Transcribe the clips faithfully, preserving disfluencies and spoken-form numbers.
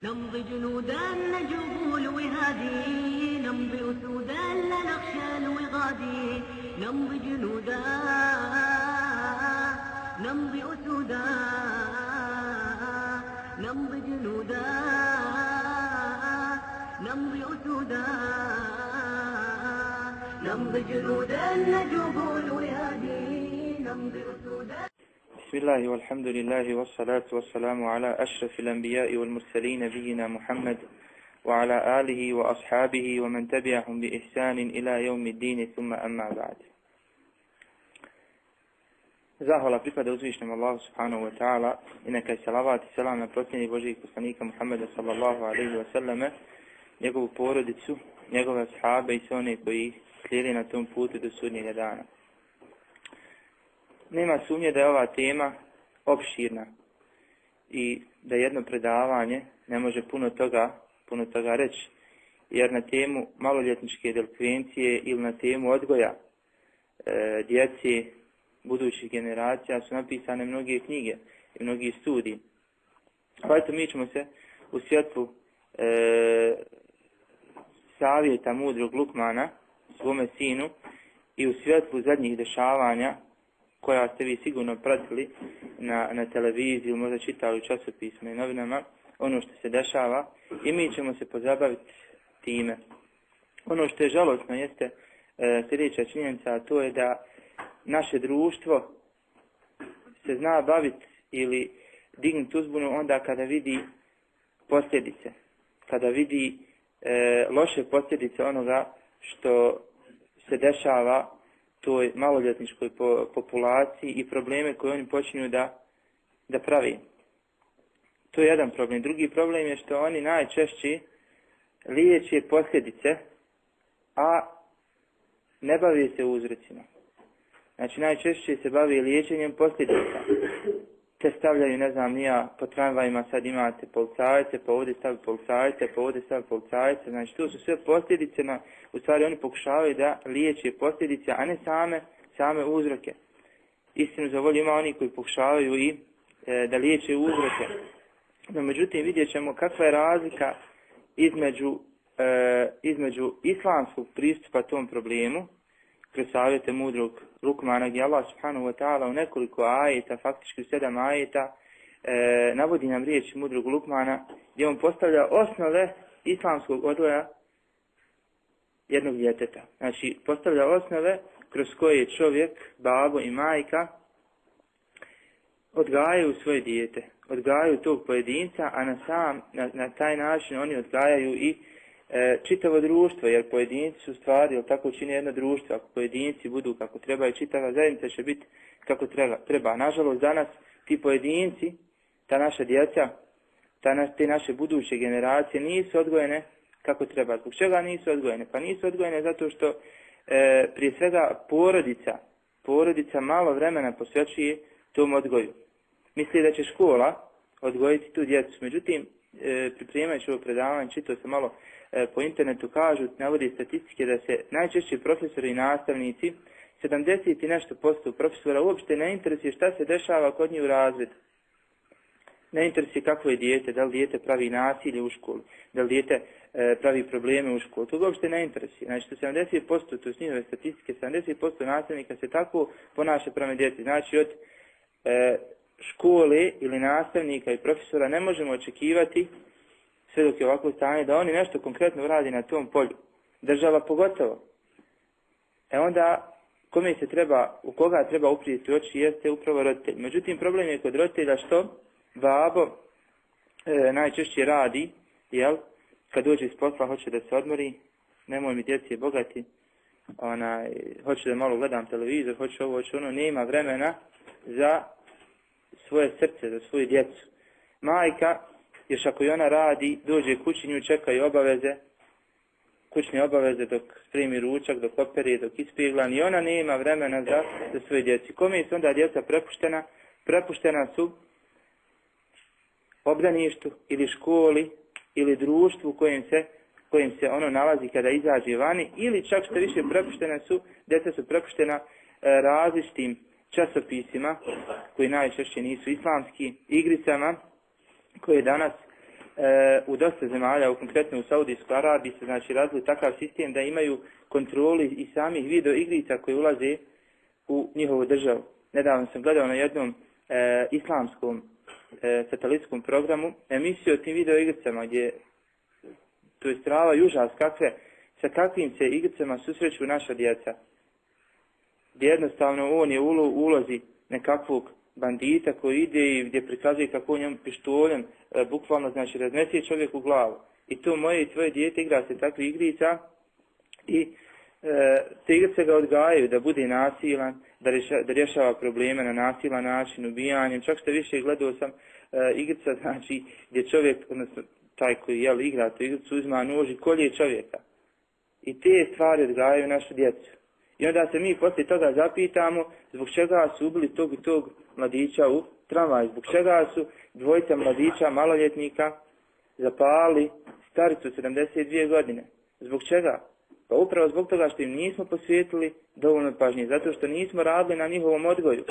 نمضي جنودا نجوب الوهادي نمضي أسودا لا نخشى الوغادي نمضي جنودا نمضي أسودا نمضي جنودا نمضي أسودا نمضي جنودا نجوب الوهادي نمضي أسودا. بسم الله والحمد لله والصلاة والسلام على أشرف الأنبياء والمرسلين نبينا محمد وعلى آله وأصحابه ومن تبعهم بإحسان إلى يوم الدين ثم أما بعد. Zahvala pripada uzvišnom Allahu subhanahu wa ta'ala i neka je salavat i salam na posljednjeg Božijeg poslanika Muhammeda sallallahu alaihi wa sallame, njegovu porodicu, njegove ashabe i sve one koji slijede na tom putu do sudnjega dana. Nema sumnje da je ova tema opširna i da jedno predavanje ne može puno toga, puno toga reći, jer na temu maloljetničke delikvencije ili na temu odgoja e, djece, budućih generacija su napisane mnoge knjige i mnogi studiji. Pa eto, mi ćemo se u svjetlu e, savjeta mudrog Lukmana svome sinu i u svjetlu zadnjih dešavanja koja ste vi sigurno pratili na, na televiziji, možda čitali u časopisima i novinama, ono što se dešava, i mi ćemo se pozabaviti time. Ono što je žalosno jeste e, sljedeća činjenica, a to je da naše društvo se zna baviti ili dignuti uzbunu onda kada vidi posljedice, kada vidi e, loše posljedice onoga što se dešava toj maloljetničkoj po, populaciji i probleme koje oni počinju da, da pravi. To je jedan problem. Drugi problem je što oni najčešće liječe posljedice, a ne bave se uzrocima. Znači najčešće se bavi liječenjem posljedica. Te stavljaju, ne znam, nija, po tramvajima sad imate policajce, pa ovdje stavi policajce, pa ovdje stavi policajce. Znači to su sve posljedice, na, u stvari oni pokušavaju da liječe posljedice, a ne same, same uzroke. Istinu za volju ima oni koji pokušavaju i e, da liječe uzroke. No međutim vidjet ćemo kakva je razlika između, e, između islamskog pristupa tom problemu, kroz savjete mudrog Lukmana, gdje Allah subhanahu wa ta'ala u nekoliko ajeta, faktički u sedam ajeta, e, navodi nam riječi mudrog Lukmana, gdje on postavlja osnove islamskog odgoja jednog djeteta. Znači, postavlja osnove kroz koje čovjek, babo i majka odgajaju svoje dijete, odgajaju tog pojedinca, a na, sam, na, na taj način oni odgajaju i E, čitavo društvo, jer pojedinci su stvari, jer tako čini jedno društvo. Ako pojedinci budu kako treba i čitava zajednica će biti kako treba. treba. Nažalost, danas ti pojedinci, ta naša djeca, ta na, te naše buduće generacije nisu odgojene kako treba. Zbog čega nisu odgojene? Pa nisu odgojene zato što e, prije svega porodica, porodica malo vremena posvećuje tom odgoju. Misli da će škola odgojiti tu djecu. Međutim, e, pripremajući ovo predavanje, čitao sam malo po internetu, kažu, navodi statistike da se najčešće profesori i nastavnici, sedamdeset i nešto posto profesora uopšte ne interesuje šta se dešava kod njih u razredu. Ne interesuje kakvo je dijete, da li dijete pravi nasilje u školi, da li dijete e, pravi probleme u školi. To uopšte ne interesuje. Znači, sedamdeset posto, to su njihove statistike, sedamdeset posto nastavnika se tako ponaša prema djeci. Znači, od e, škole ili nastavnika i profesora ne možemo očekivati, sve dok je ovako stanje, da oni nešto konkretno uradi na tom polju. Država pogotovo. E onda, kome se treba, u koga treba uprijeti oči, jeste upravo roditelj. Međutim, problem je kod roditelja što babo e, najčešće radi, jel, kad dođe iz posla, hoće da se odmori, nemoj mi djeci bogati, onaj, hoće da malo gledam televizor, hoće ovo, hoće ono, nema vremena za svoje srce, za svoju djecu. Majka, još ako i ona radi, dođe kući, nju čekaju obaveze, kućne obaveze dok spremi ručak, dok operi, dok ispegla, i ona nema vremena za, za svoje djeci. Kome su onda djeca prepuštena? Prepuštena su obdaništu ili školi ili društvu u kojem se, kojem se ono nalazi kada izađe vani, ili čak što više prepuštena su, djeca su prepuštena e, različitim časopisima koji najčešće nisu islamski, igricama koje danas e, u dosta zemalja, u konkretno u Saudijskoj Arabiji se znači razvili takav sistem da imaju kontroli i samih video igrica koje ulaze u njihovu državu. Nedavno sam gledao na jednom e, islamskom e, satelitskom programu emisiju o tim video igricama gdje to je strava i užas kakve, sa kakvim se igricama susreću naša djeca. Gdje jednostavno on je u ulozi nekakvog bandita koji ide i gdje prikazuje kako njom pištoljem e, bukvalno znači raznese čovjek u glavu. I to moje i tvoje dijete igra se takve igrica i e, te igrice ga odgajaju da bude nasilan, da, reša, da rješava probleme na nasilan način, ubijanjem. Čak što više gledao sam e, igrica znači gdje čovjek, odnosno taj koji jel, igra tu igricu, uzma nož i kolje čovjeka. I te stvari odgajaju našu djecu. I onda se mi poslije toga zapitamo zbog čega su ubili tog i tog mladića u tramvaju, zbog čega su dvojica mladića, maloljetnika, zapali staricu sedamdeset dvije godine. Zbog čega? Pa upravo zbog toga što im nismo posvetili dovoljno pažnje, zato što nismo radili na njihovom odgoju.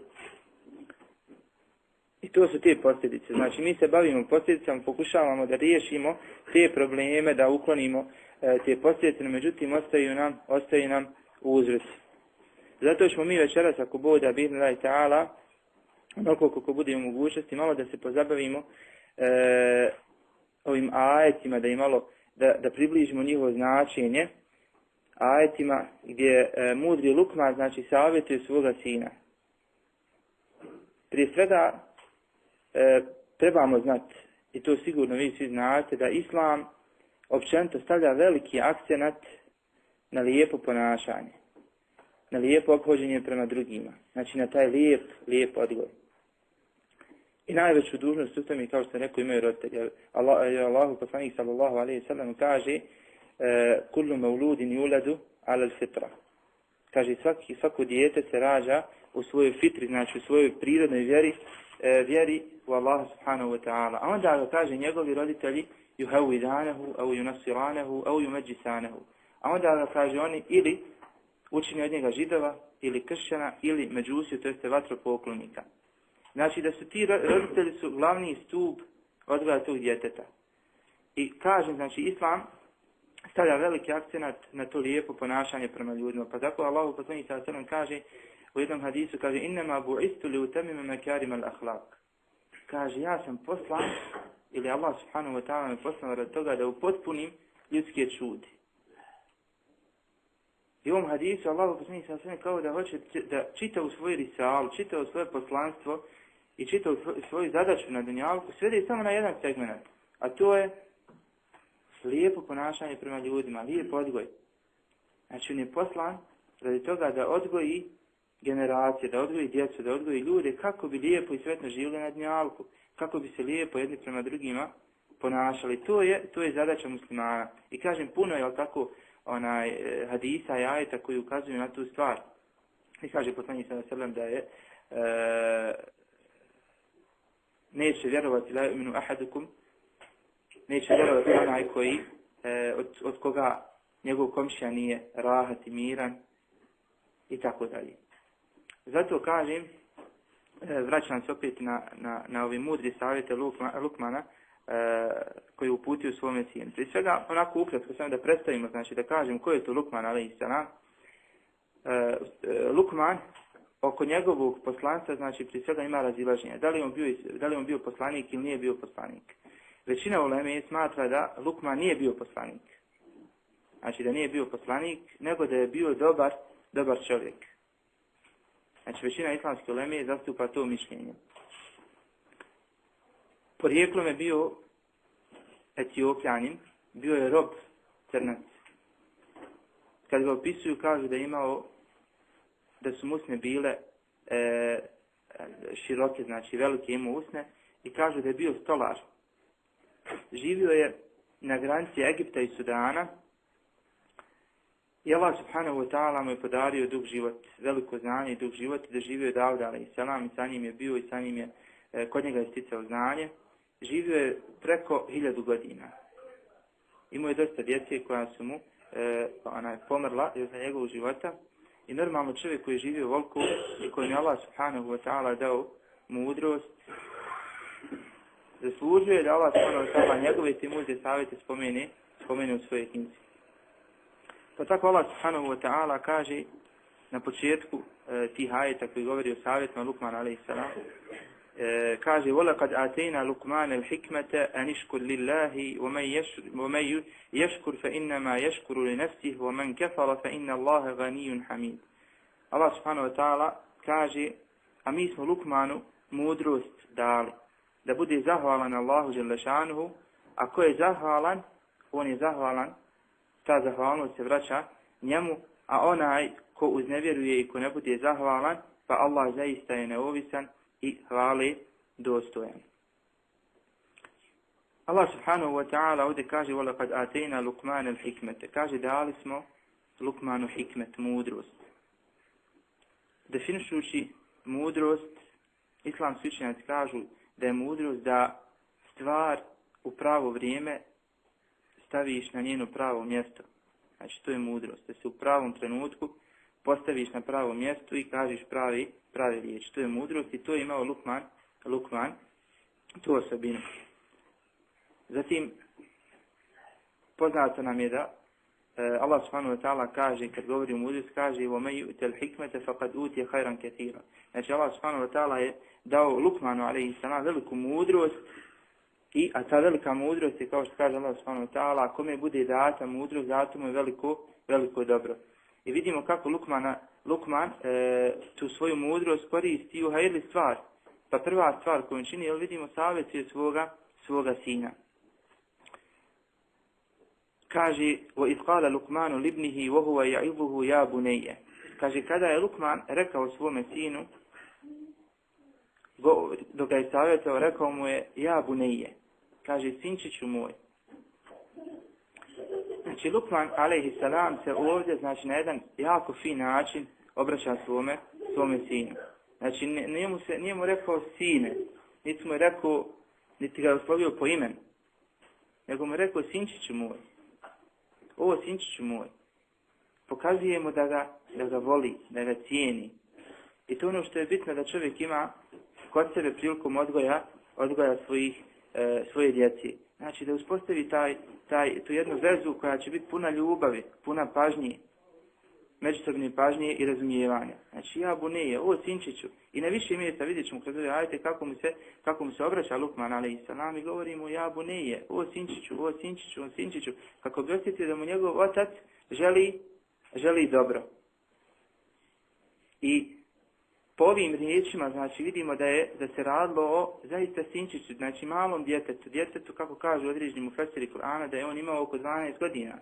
I to su te posljedice. Znači mi se bavimo posljedicama, pokušavamo da riješimo te probleme, da uklonimo e, te posljedice, no međutim ostaju nam, ostaju nam uzroci. Zato ćemo mi večeras, ako Boga bi'idhnillahi ta'ala, onoliko koliko bude u mogućnosti, malo da se pozabavimo e, ovim ajetima, da, malo, da, da približimo njihovo značenje, ajetima gdje e, mudri Lukman znači savjetuje svoga sina. Prije svega e, trebamo znati, i to sigurno vi svi znate, da Islam općenito stavlja veliki akcenat na lijepo ponašanje, na lijepo ophođenje prema drugima, znači na taj lijep, lijep odgoj. I najveću dužnost u tome, kao što sam rekao, imaju roditelji. Allah, Allahu poslanik sallallahu alejhi ve sellem kaže kullu mauludin yuladu ala al-fitra. Kaže svaki svako dijete se rađa u svojoj fitri, znači u svojoj prirodnoj vjeri, e, vjeri u Allaha subhanahu wa ta'ala. A onda ga kaže njegovi roditelji yuhawidanahu au yunassiranahu au yumajjisanahu. A onda ga kaže oni ili učini od njega židova ili kršćana ili međusiju, to jeste vatropoklonika. Znači da su ti roditelji su glavni stup odgoja tog djeteta. I kažem, znači Islam stavlja veliki akcenat na to lijepo ponašanje prema ljudima. Pa tako Allahu poslanik sallallahu alejhi ve sellem kaže u jednom hadisu, kaže innama bu'istu li utammima makarim al-akhlaq. Kaže ja sam poslan, ili Allah subhanahu wa ta'ala me poslao radi toga da upotpunim ljudske čudi. I u ovom hadisu Allahu poslanik sallallahu alejhi ve sellem kao da hoće da čita u svoj risal, čita u svoje poslanstvo i čita u svoju zadaću na dunjalku, svede samo na jedan segment, a to je lijepo ponašanje prema ljudima, lijep odgoj. Znači on je poslan radi toga da odgoji generacije, da odgoji djecu, da odgoji ljude kako bi lijepo i sretno živjeli na dunjalku, kako bi se lijepo jedni prema drugima ponašali. To je, to je zadaća muslimana. I kažem, puno je tako onaj hadisa i ajeta koji ukazuju na tu stvar. I kaže poslanik sallallahu alejhi ve sellem da je e, neće vjerovati la yu'minu ahadukum, neće vjerovati onaj koji e, od, od koga njegov komšija nije rahat i miran i tako dalje. Zato kažem, e, vraćam se opet na, na, na ovi mudri savjete Lukma, Lukmana e, koji uputio u svome sinu. Prije svega, onako ukratko samo da predstavimo, znači da kažem ko je to Lukman alejhi selam. E, Lukman, oko njegovog poslanstva, znači prije svega ima razilaženja. Da li on bio, da li on bio poslanik ili nije bio poslanik. Većina uleme smatra da Lukman nije bio poslanik. Znači da nije bio poslanik, nego da je bio dobar, dobar čovjek. Znači većina islamske uleme zastupa to mišljenje. Porijeklom je bio Etiopljanin, bio je rob crnac. Kad ga opisuju, kažu da je imao, da su mu usne bile e, široke, znači velike imao usne, i kažu da je bio stolar. Živio je na granici Egipta i Sudana i Allah subhanahu wa ta'ala mu je podario dug život, veliko znanje i dug život, da živio je Davud alejhi selam i sa njim je bio i sa njim je, e, kod njega je sticao znanje. Živio je preko hiljadu godina. Imao je dosta djece koja su mu e, ona je pomrla još za njegovog života i normalno čovjek koji je živio volku i koji je Allah subhanahu wa ta'ala dao mudrost zaslužuje da Allah subhanahu wa ta'ala njegove te mudre savjete spomene, spomene u svojoj knjizi. Pa tako Allah subhanahu wa ta'ala kaže na početku e, tih ajeta koji govori o savjetima Lukmana alejhi selam, e, kaže وَلَقَدْ آتَيْنَا لُقْمَانَ الْحِكْمَةَ أَنِ اشْكُرْ لِلَّهِ وَمَنْ يَشْكُرْ فَإِنَّمَا يَشْكُرُ لِنَفْسِهِ وَمَنْ كَفَرَ فَإِنَّ اللَّهَ غَنِيٌّ حَمِيدٌ. Allah subhanahu wa ta'ala kaže, a mi smo Lukmanu mudrost dali, da bude zahvalan Allahu dželle šanuhu, a ko je zahvalan, on je zahvalan, ta zahvalnost se vraća njemu, a onaj ko uznevjeruje i ko ne bude zahvalan, pa Allah zaista je neovisan i hvale dostojan. Allah subhanahu wa ta'ala ovdje kaže وَلَقَدْ آتَيْنَا لُقْمَانَ الْحِكْمَةَ, kaže dali smo Lukmanu hikmet, mudrost. Definišući mudrost, islamski učenjaci kažu da je mudrost da stvar u pravo vrijeme staviš na njeno pravo mjesto. Znači to je mudrost, da se u pravom trenutku postaviš na pravo mjesto i kažeš pravi, pravi riječ. To je mudrost i to je imao Lukman, Lukman tu osobinu. Zatim, poznato nam je da Allah subhanahu wa ta'ala kaže, kad govori o mudrosti, kaže وَمَنْ يُؤْتَ الْحِكْمَةَ فَقَدْ أُوتِيَ خَيْرًا كَثِيرًا. Znači Allah subhanahu wa ta'ala je dao Lukmanu alejhi selam veliku mudrost, i, a ta velika mudrost je, kao što kaže Allah subhanahu wa ta'ala, kome bude data mudrost, dato mu je veliko, veliko dobro. I vidimo kako Lukmana, Lukman e, tu svoju mudrost koristi u hajrli stvar. Pa prva stvar koju čini, jel vidimo, savjetuje svoga, svoga sina. Kaže, وَإِذْ قَالَ لُقْمَانُ لِبْنِهِ وَهُوَ يَعِظُهُ يَا بُنَيَّ. Kaže, kada je Lukman rekao svome sinu, dok ga je savjetao, rekao mu je, ja bunejje. Kaže, sinčiću moj. Znači, Lukman alejhi selam se ovdje, znači, na jedan jako fin način obraća svome, svome sinu. Znači, nije mu, se, nije mu rekao sine, niti mu je rekao, niti ga je oslovio po imenu, nego mu je rekao, sinčiću moj. Ovo sinčiću moj. Pokazuje mu da ga, da ga voli, da ga cijeni. I to ono što je bitno da čovjek ima kod sebe prilikom odgoja, odgoja svojih, e, svoje djeci. Znači da uspostavi taj, taj, tu jednu vezu koja će biti puna ljubavi, puna pažnje, međusobne pažnje i razumijevanja. Znači ja bunejje, ovo sinčiću. I na više mjesta vidjet ćemo kroz ove ajete kako mu se, kako mu se obraća Lukman alejhi selam i govori mu ja bunejje, ovo sinčiću, ovo sinčiću, ovo sinčiću, kako bi osjetio da mu njegov otac želi, želi dobro. I po ovim riječima, znači, vidimo da je da se radilo o zaista sinčiću, znači malom djetetu, djetetu, kako kažu određeni mufesiri Kur'ana, da je on imao oko dvanaest godina.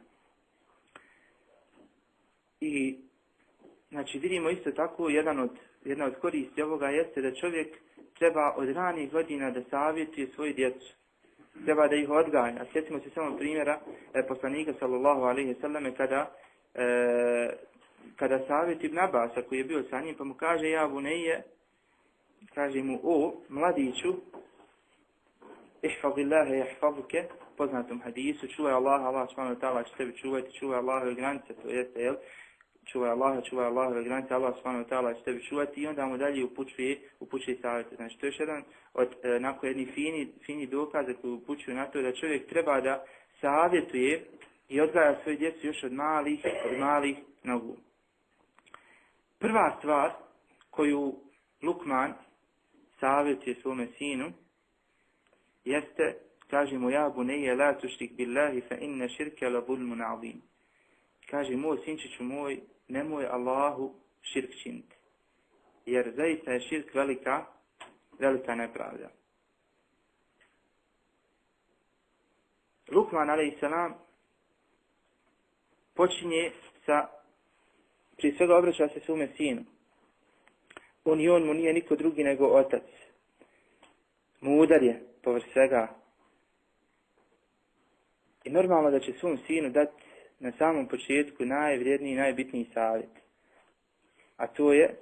I, znači, vidimo isto tako, jedan od, jedna od koristi ovoga jeste da čovjek treba od ranih godina da savjetuje svoju djecu. Treba da ih odgaja. Sjetimo se samo primjera e, poslanika sallallahu alejhi ve selleme kada e, kada savjet Ibn Abasa koji je bio sa njim, pa mu kaže ja bunejje, kaže mu o mladiću, ihfazillaha yahfazuke, poznatom hadisu, čuvaj Allaha, Allah subhanahu wa ta'ala će tebi čuvati, čuvaj Allahove granice, to jeste, jel? Čuvaj Allaha, čuvaj Allahove granice, Allah subhanahu wa ta'ala će tebi čuvati i onda mu dalje upućuje, upućuje savjete. Znači to je još jedan od, e, nakon jednih fini, fini dokaza koji upućuju na to da čovjek treba da savjetuje i odgaja svoju djecu još od malih, od malih nogu. Prva stvar koju Lukman savjetuje svome sinu jeste, kaže mu ja bunejje la tušrik billahi fa inna širke la zulmun azim. Kaže moj sinčiću moj, nemoj Allahu širk činiti, jer zaista je širk velika, velika nepravda. Lukman alejhi selam počinje sa, prije svega obraća se svome sinu. On i on mu nije niko drugi nego otac. Mudar je povrh svega. I normalno da će svom sinu dati na samom početku najvrijedniji i najbitniji savjet. A to je,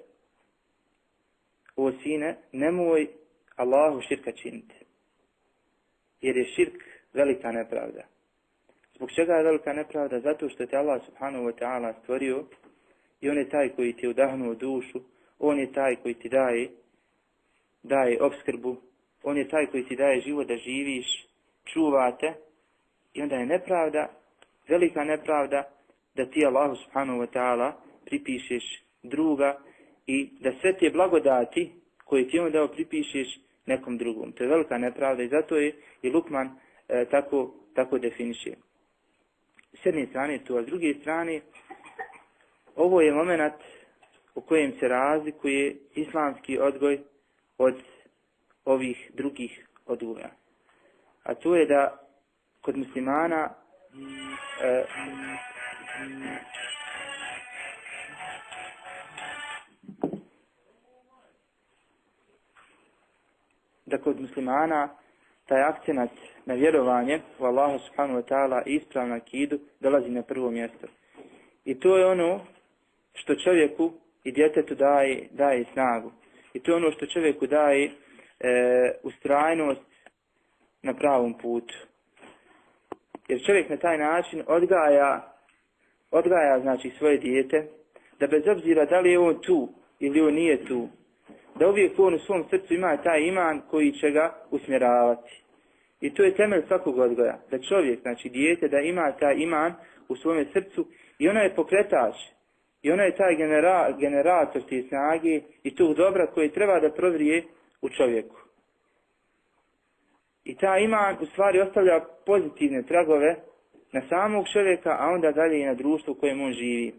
o sine, nemoj Allahu širka činiti. Jer je širk velika nepravda. Zbog čega je velika nepravda? Zato što te Allah subhanahu wa ta'ala stvorio i on je taj koji ti je udahnuo dušu, on je taj koji ti daje, daje obskrbu, on je taj koji ti daje život da živiš, čuvate, i onda je nepravda, velika nepravda, da ti Allahu subhanahu wa ta'ala pripišeš druga i da sve te blagodati koje ti on dao pripišeš nekom drugom. To je velika nepravda i zato je i Lukman e, tako, tako definiše. S jedne strane to, a s druge strane ovo je moment u kojem se razlikuje islamski odgoj od ovih drugih odgoja. A to je da kod muslimana e, da kod muslimana taj akcenat na vjerovanje u Allahu subhanahu wa ta'ala i ispravnu akidu dolazi na prvo mjesto. I to je ono što čovjeku i djetetu daje, daje snagu. I to je ono što čovjeku daje e, ustrajnost na pravom putu. Jer čovjek na taj način odgaja, odgaja znači svoje dijete, da bez obzira da li je on tu ili on nije tu, da uvijek on u svom srcu ima taj iman koji će ga usmjeravati. I to je temelj svakog odgoja. Da čovjek, znači dijete, da ima taj iman u svome srcu i ono je pokretač. I ono je taj genera, generator te snage i tog dobra koji treba da provrije u čovjeku. I taj iman u stvari ostavlja pozitivne tragove na samog čovjeka, a onda dalje i na društvu u kojem on živi.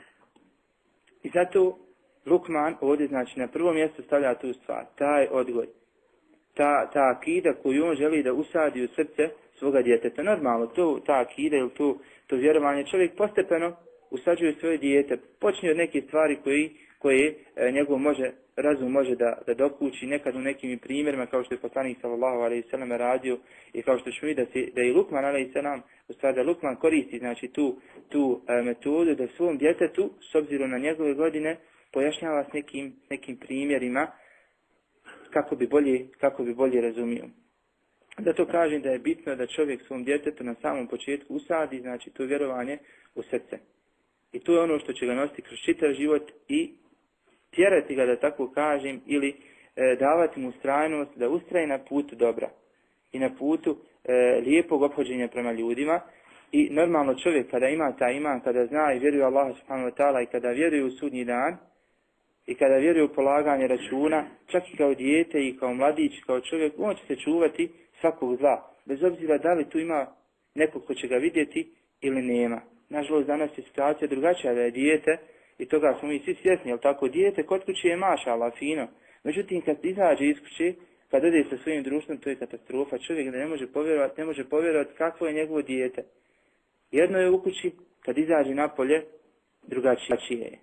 I zato Lukman ovdje znači na prvo mjesto stavlja tu stvar, taj odgoj. Ta, ta akida koju on želi da usadi u srce svoga djeteta. Normalno, to, ta akida ili to, to vjerovanje čovjek postepeno usađuje svoje dijete. Počne od neke stvari koji, koje e, njegov može, razum može da, da dokući, nekad u nekim primjerima kao što je poslanik sallallahu alejhi ve sellem radio i kao što ćemo vidjeti da, da i Lukman alejhi ve selam, u stvari da Lukman koristi znači tu, tu e, metodu da svom djetetu, s obzirom na njegove godine, pojašnjava s nekim, nekim primjerima kako bi bolje, kako bi bolje razumio. Zato kažem da je bitno da čovjek svom djetetu na samom početku usadi, znači to vjerovanje u srce. I to je ono što će ga nositi kroz čitav život i tjerati ga, da tako kažem, ili e, davati mu ustrajnost da ustraje na putu dobra i na putu e, lijepog ophođenja prema ljudima. I normalno čovjek kada ima taj iman, kada zna i vjeruje Allaha subhanahu wa ta'ala i kada vjeruje u sudnji dan, i kada vjeruje u polaganje računa, čak i kao dijete i kao mladić, kao čovjek, on će se čuvati svakog zla. Bez obzira da li tu ima nekog ko će ga vidjeti ili nema. Nažalost, danas je situacija drugačija, da je dijete, i toga smo mi svi svjesni, jel tako, dijete kod kuće je mašala, fino. Međutim, kad izađe iz kuće, kad ode sa svojim društvom, to je katastrofa. Čovjek ne može povjerovati, ne može povjerovati kakvo je njegovo dijete. Jedno je u kući, kad izađe napolje, drugačije je.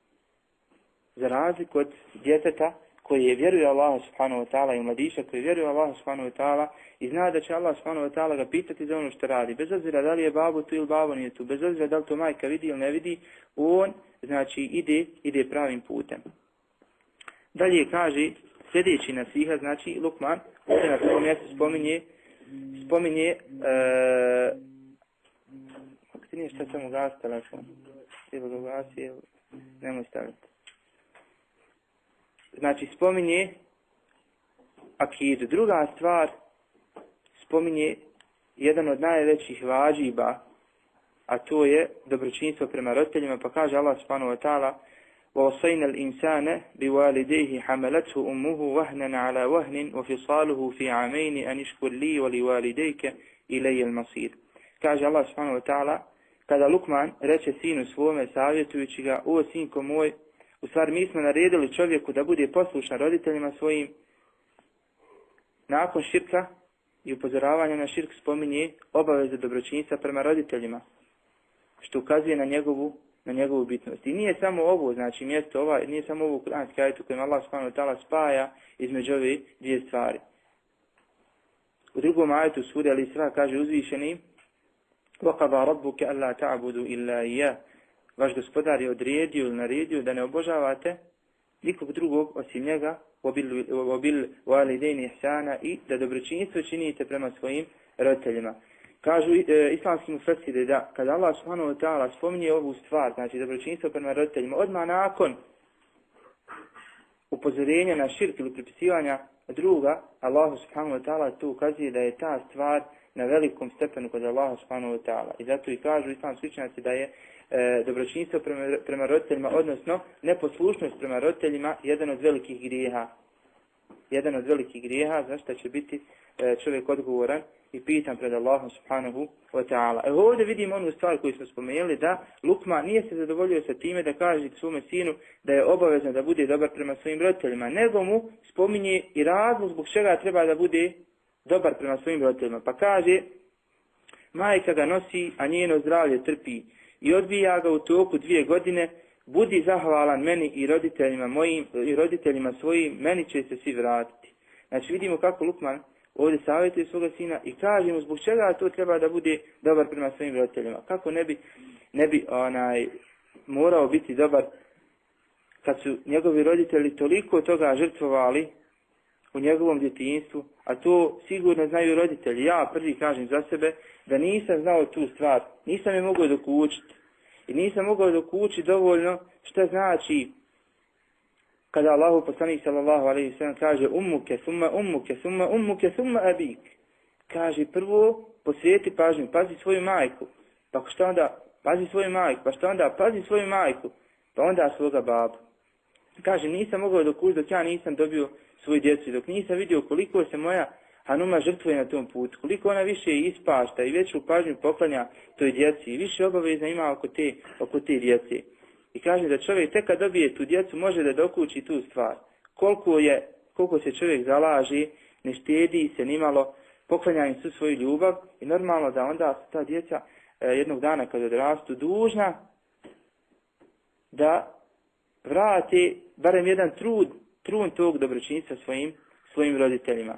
Za razliku od djeteta koji vjeruje Allahu subhanahu wa ta'ala i mladića koji vjeruje Allahu subhanahu wa ta'ala i zna da će Allah subhanahu wa ta'ala ga pitati za ono što radi. Bez obzira da li je babo tu ili babo nije tu, bez obzira da li to majka vidi ili ne vidi, on znači ide, ide pravim putem. Dalje kaže sljedeći nasiha, znači Lukman, ovdje na prvom mjestu spominje, spominje, e, ako ti nije šta samo gas telefon, treba ga gasi, nemoj staviti. Znači, spominje akidu. Druga stvar, spominje jedan od najvećih vađiba, a to je dobročinstvo prema roditeljima, pa kaže Allah subhanahu wa ta'ala وَوَصَيْنَا الْإِنسَانَ بِوَالِدَيْهِ حَمَلَتْهُ أُمُّهُ وَهْنًا عَلَى وَهْنٍ وَفِصَالُهُ فِي عَامَيْنِ أَنِ اشْكُرْ لِي وَلِوَالِدَيْكَ إِلَيَّ الْمَصِيرُ. Kaže Allah subhanahu wa ta'ala, kada Lukman reče sinu svome savjetujući ga, o sinko moj, u stvari mi smo naredili čovjeku da bude poslušan roditeljima svojim. Nakon širka i upozoravanja na širk spominje obaveze dobročinstva prema roditeljima, što ukazuje na njegovu, na njegovu bitnost. I nije samo ovo, znači mjesto ova, nije samo ovo kuranski ajet u kojem Allah subhanahu wa ta'ala spaja između ove dvije stvari. U drugom ajetu sure Al-Isra kaže uzvišeni وَقَضَى رَبُّكَ أَلَّا تَعْبُدُوا إِلَّا إِيَّهُ. Vaš gospodar je odredio ili naredio da ne obožavate nikog drugog osim njega, obil validejni ihsana, i da dobročinstvo činite prema svojim roditeljima. Kažu e, islamski mufesiri da kada Allah subhanahu wa ta'ala spominje ovu stvar, znači dobročinstvo prema roditeljima, odmah nakon upozorenja na širk ili pripisivanja druga, Allahu subhanahu wa ta'ala tu ukazuje da je ta stvar na velikom stepenu kod Allaha subhanahu wa ta'ala. I zato i kažu islamski učenjaci da je e, dobročinstvo prema, prema roditeljima, odnosno neposlušnost prema roditeljima, jedan od velikih grijeha. Jedan od velikih grijeha, za što će biti e, čovjek odgovoran i pitan pred Allahom subhanahu wa ta'ala. Evo ovdje vidimo onu stvar koju smo spomenuli, da Lukman nije se zadovoljio sa time da kaže svome sinu da je obavezno da bude dobar prema svojim roditeljima, nego mu spominje i razlog zbog čega treba da bude dobar prema svojim roditeljima. Pa kaže, majka ga nosi, a njeno zdravlje trpi i odbija ga u toku dvije godine, budi zahvalan meni i roditeljima mojim i roditeljima svojim, meni će se svi vratiti. Znači vidimo kako Lukman ovdje savjetuje svoga sina i kaže mu zbog čega to treba da bude dobar prema svojim roditeljima. Kako ne bi, ne bi onaj, morao biti dobar kad su njegovi roditelji toliko toga žrtvovali u njegovom djetinjstvu, a to sigurno znaju roditelji. Ja prvi kažem za sebe da nisam znao tu stvar, nisam je mogao dokučiti. I nisam mogao dokučiti dovoljno šta znači kada Allahu poslanik sallallahu alejhi ve sellem kaže ummuke, summa ummuke, summa ummuke, summa abik. Kaže prvo posvijeti pažnju, pazi svoju majku. Pa šta onda, pazi svoju majku, pa šta onda, pazi svoju majku, pa onda svoga babu. Kaže nisam mogao dokučiti dok ja nisam dobio svoju djecu, dok nisam vidio koliko se moja Hanuma žrtvuje na tom putu, koliko ona više ispašta i veću pažnju poklanja toj djeci i više obaveza ima oko te, oko te djece. I kaže da čovjek tek kad dobije tu djecu može da dokuči tu stvar. Koliko, je, koliko se čovjek zalaži, ne štedi se nimalo, poklanja im su svoju ljubav i normalno da onda ta djeca e, jednog dana kad odrastu dužna da vrate barem jedan trud, trun tog dobročinstva svojim, svojim roditeljima.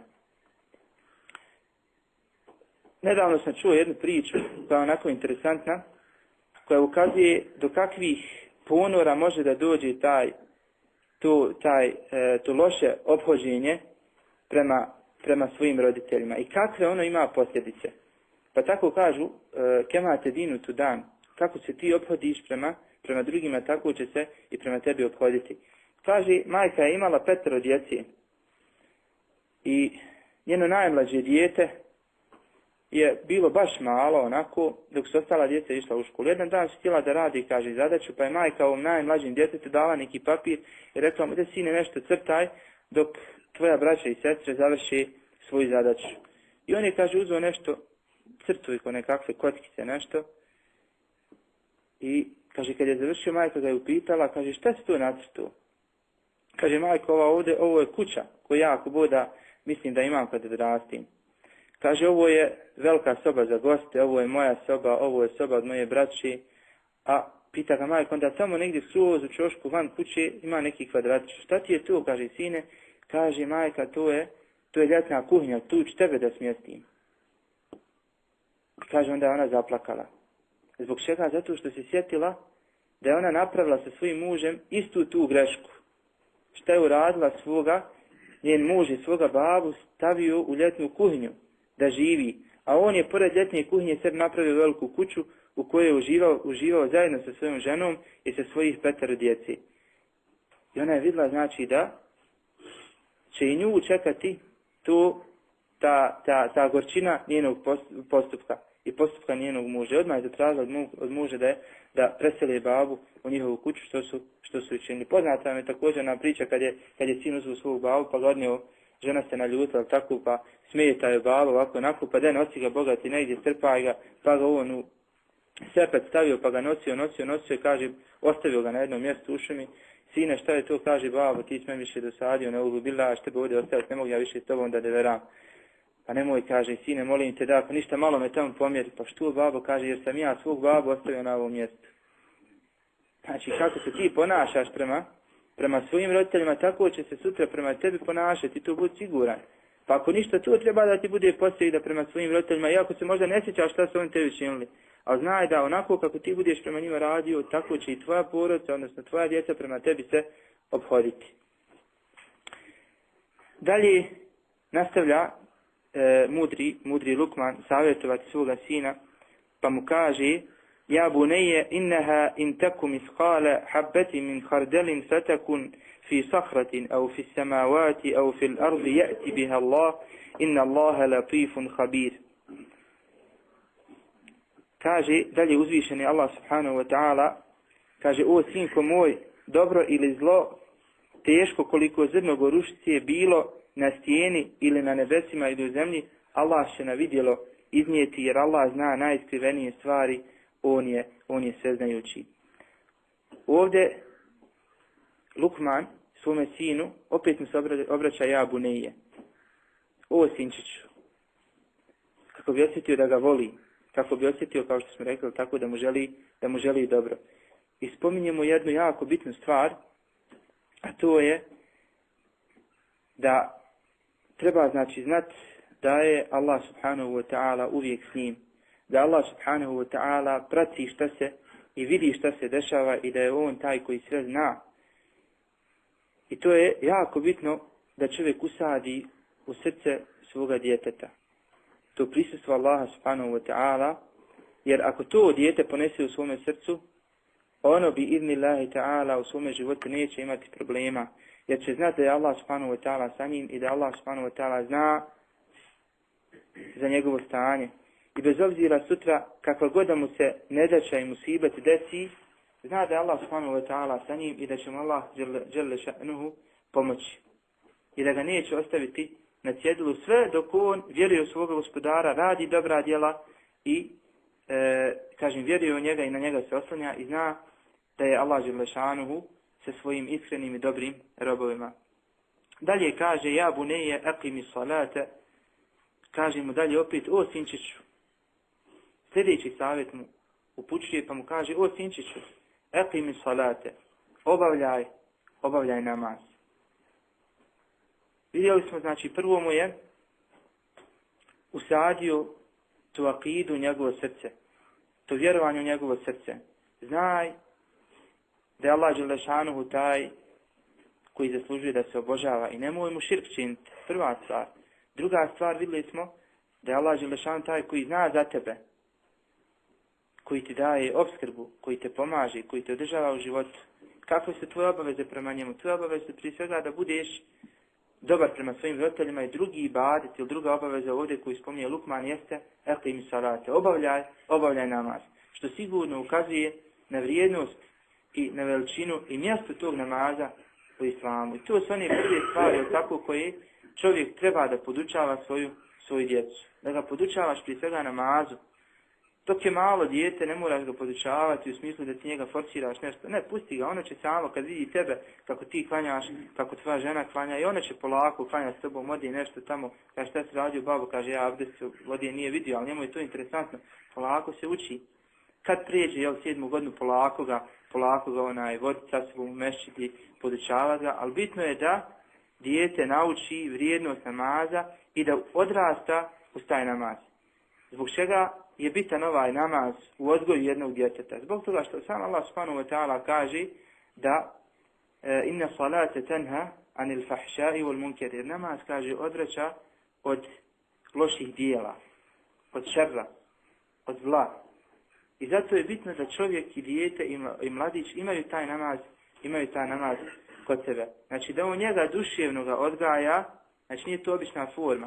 Nedavno sam čuo jednu priču koja je onako interesantna, koja ukazuje do kakvih ponora može da dođe taj, to, taj, e, to loše ophođenje prema, prema svojim roditeljima i kakve ono ima posljedice. Pa tako kažu, e, kemate dinu tu dan, kako se ti ophodiš prema, prema drugima, tako će se i prema tebi ophoditi. Kaže, majka je imala petero djece i njeno najmlađe dijete je bilo baš malo onako, dok su ostala djeca išla u školu. Jedan dan su htjela da radi, kaže, zadaću, pa je majka ovom najmlađim djetetu dala neki papir i rekla mu da sine nešto crtaj dok tvoja braća i sestre završi svoju zadaću. I on je, kaže, uzeo nešto, crtu i ko nekakve kockice, nešto. I, kaže, kad je završio, majka ga je upitala, kaže, šta si to nacrtuo? Kaže, majka, ova ovdje, ovo je kuća koju ja ako boda mislim da imam kad odrastim. Kaže, ovo je velika soba za goste, ovo je moja soba, ovo je soba od moje braće. A pita ga majka, onda tamo negdje skroz u čošku van kuće ima neki kvadratić. Šta ti je to, kaže sine? Kaže, majka, to je, to je ljetna kuhinja, tu ću tebe da smjestim. Kaže, onda je ona zaplakala. Zbog čega? Zato što se sjetila da je ona napravila sa svojim mužem istu tu grešku. Šta je uradila svoga, njen muž i svoga babu stavio u ljetnu kuhinju da živi, a on je pored ljetne kuhinje sebi napravio veliku kuću u kojoj je uživao, uživao zajedno sa svojom ženom i sa svojih petero djeci. I ona je vidjela, znači, da će i nju čekati to, ta, ta, ta gorčina njenog postupka i postupka njenog muža. Odmah je zatražila od muža da, je, da preseli babu u njihovu kuću, što su, što su učinili. Poznata vam je također na priča kad je, kad je sin uzeo svogu babu, pa ga odnio, žena se naljutila tako, pa smijeta je babu ovako onako, pa da nosi ga bogati negdje, strpaj ga, pa ga on u sepet stavio, pa ga nosio, nosio, nosio, kaže, ostavio ga na jednom mjestu u šumi. Sine, šta je to? Kaže, babo, ti si me više dosadio, ne ulubila, što bi ovdje ostaviti, ne mogu ja više s tobom da deveram. Pa nemoj, kaže, sine, molim te da, ako ništa malo me tamo pomjeri. Pa što, babo, kaže, jer sam ja svog babu ostavio na ovom mjestu. Znači, kako se ti ponašaš prema, prema svojim roditeljima, tako će se sutra prema tebi ponašati, to budi siguran. Pa ako ništa, to treba da ti bude poslije da prema svojim roditeljima, iako se možda ne sjećaš šta su oni tebi činili. Ali znaj da onako kako ti budeš prema njima radio, tako će i tvoja porodica, odnosno tvoja djeca prema tebi se ophoditi. Dalje nastavlja e, mudri, mudri Lukman savjetovati svoga sina, pa mu kaže: Ja buneje inneha in taku miskale habbeti min hardelin fatakun في صخرة أو في السماوات أو في الأرض يأتي بها الله إن الله لطيف خبير. Kaže, dalje uzvišeni Allah subhanahu wa ta'ala, kaže, o sinko moj, dobro ili zlo, teško koliko zrno gorušice je bilo na stijeni ili na nebesima ili u zemlji, Allah će na vidjelo iznijeti, jer Allah zna najskrivenije stvari, on je, on je sveznajući. Ovdje Lukman svome sinu opet mu se obraća ja Bunejje, o sinčiću, kako bi osjetio da ga voli, kako bi osjetio, kao što smo rekli, tako da mu želi, da mu želi dobro. I spominjemo jednu jako bitnu stvar, a to je da treba znači znati da je Allah subhanahu wa ta'ala uvijek s njim, da Allah subhanahu wa ta'ala prati šta se i vidi šta se dešava i da je on taj koji sve zna. I to je jako bitno da čovjek usadi u srce svoga djeteta to prisustvo Allaha subhanahu wa ta'ala, jer ako to dijete ponese u svome srcu, ono bi idnillahi ta'ala u svome životu neće imati problema, jer će znati da je Allah subhanahu wa ta'ala sa njim i da Allah subhanahu wa ta'ala zna za njegovo stanje. I bez obzira sutra kakva god da mu se nedaća i musibet desi, zna da je Allah subhanahu wa ta'ala sa njim i da će mu Allah dželle ša'nuhu pomoći. I da ga neće ostaviti na cjedilu sve dok on vjeruje u svoga gospodara, radi dobra djela i e, kažem vjeruje u njega i na njega se oslanja i zna da je Allah dželle ša'nuhu sa svojim iskrenim i dobrim robovima. Dalje kaže ja bunejje aqimi salate, kaže mu dalje opet o sinčiću. Sljedeći savjet mu upućuje pa mu kaže o sinčiću aqimi salate, obavljaj, obavljaj namaz. Vidjeli smo, znači, prvo mu je usadio tu akidu u njegovo srce, to vjerovanje u njegovo srce. Znaj da je Allah dželle šanuhu taj koji zaslužuje da se obožava i nemoj mu širk činiti, prva stvar. Druga stvar, vidjeli smo da je Allah dželle šanuhu taj koji zna za tebe, koji ti daje opskrbu, koji te pomaže, koji te održava u životu. Kakve su tvoje obaveze prema njemu? Tvoje obaveze su prije svega da budeš dobar prema svojim roditeljima i drugi ibadet ili druga obaveza ovdje koju spominje Lukman jeste aqimi salate, obavljaj, obavljaj namaz. Što sigurno ukazuje na vrijednost i na veličinu i mjesto tog namaza u islamu. I to su one prve stvari tako koje čovjek treba da podučava svoju, svoju djecu. Da ga podučavaš prije svega namazu. Dok je malo dijete, ne moraš ga podučavati u smislu da ti njega forsiraš nešto. Ne, pusti ga, ono će samo kad vidi tebe, kako ti klanjaš, kako tvoja žena klanja, i ona će polako klanjati s tobom, odi nešto tamo, kaže šta se radio, babo, kaže ja abdest vodi nije vidio, ali njemu je to interesantno, polako se uči. Kad prijeđe, jel, sedmu godinu, polako ga, polako ga onaj voditi sa sobom u mešćiti, podučavati ga, ali bitno je da dijete nauči vrijednost namaza i da odrasta uz taj namaz. Zbog čega je bitan ovaj namaz u odgoju jednog djeteta? Zbog toga što sam Allah subhanahu wa ta'ala kaže da e, inna salate tenha anil fahšai wal munkar. Jer namaz, kaže, odvraća od loših dijela, od šerra, od zla. I zato je bitno da čovjek i dijete i, i mladić imaju taj namaz, imaju taj namaz kod sebe. Znači da on njega duševno ga odgaja, znači nije to obična forma.